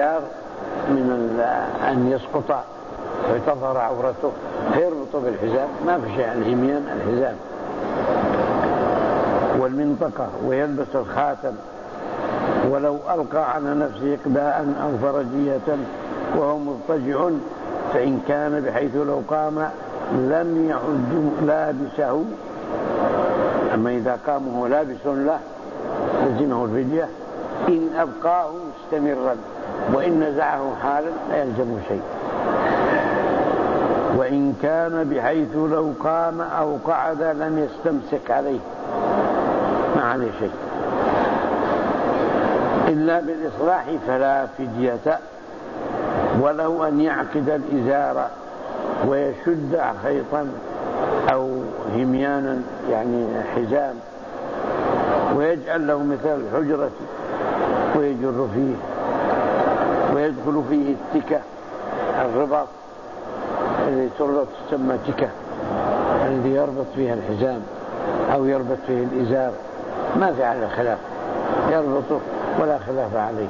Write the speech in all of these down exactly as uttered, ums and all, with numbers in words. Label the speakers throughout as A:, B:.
A: الإزار من أن يسقط وتظهر عورته فيربط بالحزام، ما في شيء عن الهميان الحزام والمنطقة، ويلبس الخاتم ولو ألقى على نفسه إقداء أو فرجية وهو مضطجع، فإن كان بحيث لو قام لم يعد لابسه، أما إذا قام وهو لابس له لزمه الفدية إن أبقاه مستمرا، وإن نزعه حالا لا يلزم شيء. وإن كان بحيث لو قام أو قعد لم يستمسك عليه، ما عليه شيء إلا بالإصلاح فلا فدية. وله أن يعقد الإزار ويشد خيطا أو هميانا يعني حزام، ويجعل له مثل الحجرة ويجر فيه ويدخل فيه التكة، الرباط الذي تربط تسمى تكة، الذي يربط فيها الحزام أو يربط فيه الإزار، ما في على خلاف، يربطه ولا خلاف عليه.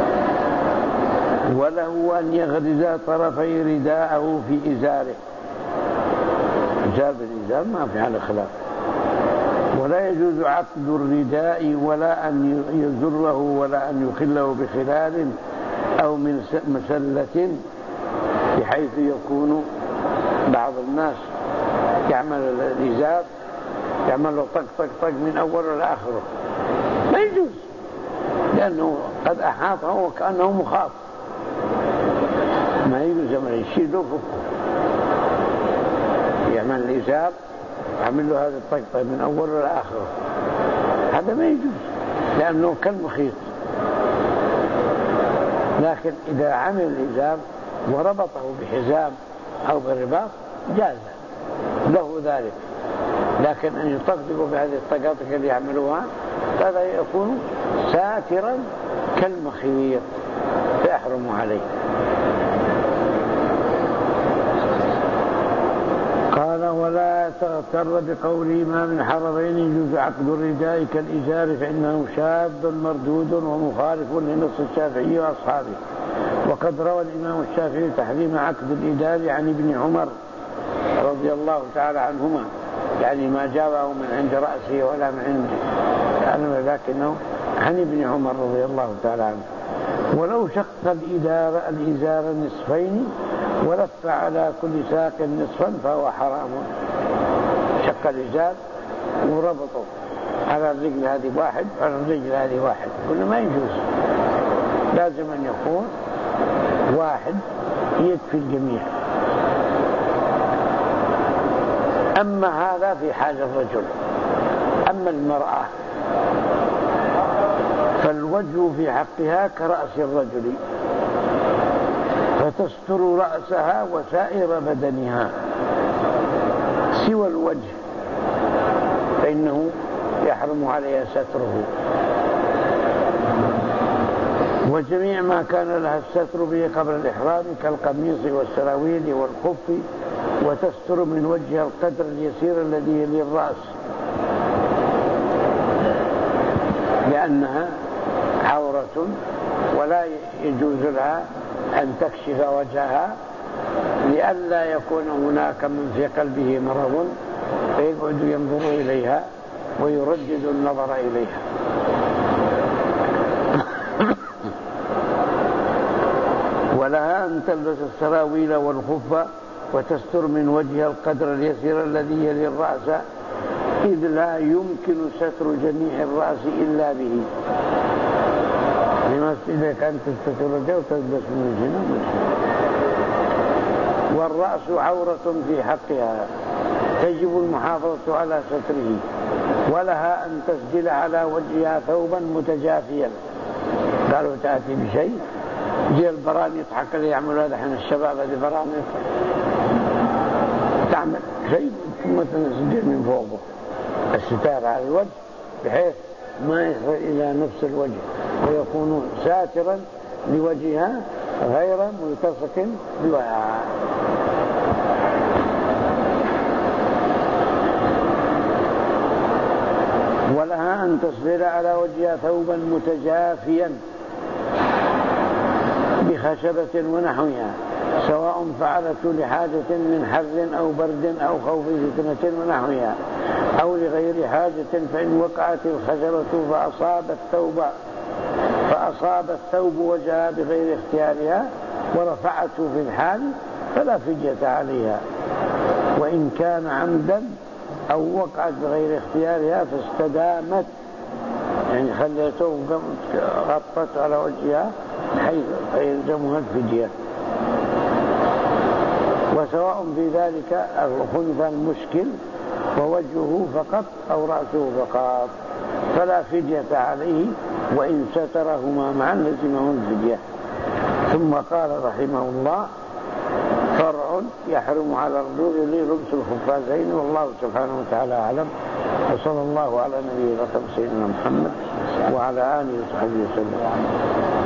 A: وله أن يغرز طرفي رداءه في إزاره، إزار بالإزار ما في على خلاف. ولا يجوز عقد الرداء ولا أن يزره ولا أن يخله بخلال أو من مسلة، بحيث يكون بعض الناس يعمل الإزار يعمل له طق طق طق من أوله لآخره، ما يجوز، لأنه قد أحاطه وكأنه مخاط، ما يجوز يعمل يشيله فكه، يعمل الإزار يعمل له هذا الطق من أوله لآخره، هذا ما يجوز لأنه كالمخيط. لكن إذا عمل الإزار وربطه بحزام أو بالرباط جاز له ذلك، لكن أن يطقطق بهذه الطقاطق اللي يعملوها هذا يكون ساترا كالمخيط فيحرم عليه. قال ولا تغتر بقوله ما من حرمين يجوز عقد الرداء كالإزار، فإنه شاذ مردود ومخالف لنص الشافعي وأصحابه. وقد روى الإمام الشافعي تحريم عقد الإزار عن ابن عمر رضي الله تعالى عنهما، يعني ما جابه من عند رأسه ولا من عند أنا، لكنه عن ابن عمر رضي الله تعالى عنه. ولو شق الإزار الإزار نصفين ولف على كل ساق نصفا فهو حرام. شق الإزار وربطه على الرجل هذه واحد على الرجل هذه واحد، كل ما يجوز، لازم أن يكون واحد يكفي الجميع. أما هذا في حال الرجل. أما المرأة فالوجه في حقها كرأس الرجل، فتستر رأسها وسائر بدنها سوى الوجه، فإنه يحرم عليها ستره. وجميع ما كان لها الستر به قبل الإحرام كالقميص والسراويل والخف، وتستر من وجهها القدر اليسير الذي يلي الرأس، لأنها عورة ولا يجوز لها أن تكشف وجهها، لئلا يكون هناك من في قلبه مرض فيقعد ينظر إليها ويردد النظر إليها. ولها أن تلبس السراويل والخف وتستر من وجهها القدر اليسير الذي يلي الرأس، إذ لا يمكن ستر جميع الرأس إلا به. لما إذا كانت تستر وجهها وتلبس من وجهها، والرأس عورة في حقها تجب المحافظة على ستره. ولها أن تسدل على وجهها ثوبا متجافيا، قالوا تأتي بشيء جي البرانيط حق اللي يعملوا هذا حين الشباب، هذه برانيط تعمل شيء ثم تنسدل من فوقه الستار على الوجه بحيث ما يصل إلى نفس الوجه، ويكون ساترا لوجهها غير ملتصق بوجهها. ولها أن تصبر على وجهها ثوبا متجافيا بخشبة ونحوها، سواء فعلت لحاجة من حر أو برد أو خوف فتنة ونحوها أو لغير حاجة، فإن وقعت الخشبة فأصاب الثوب فأصاب الثوب وجهها بغير اختيارها ورفعته في الحال فلا فدية عليها. وإن كان عمدا أو وقعت بغير اختيارها فاستدامت، يعني خليته غطت على وجهها حيث يلزمها الفدية. وسواء في ذلك الخنثى المشكل ووجهه فقط أو رأسه فقط فلا فدية عليه، وإن سترهما معا لزمه الفدية. ثم قال رحمه الله: فرع يحرم على الرجل لبس الخفازين، والله سبحانه وتعالى أعلم، وصلى الله على نبينا سيدنا محمد وعلى آله وصحبه وسلم.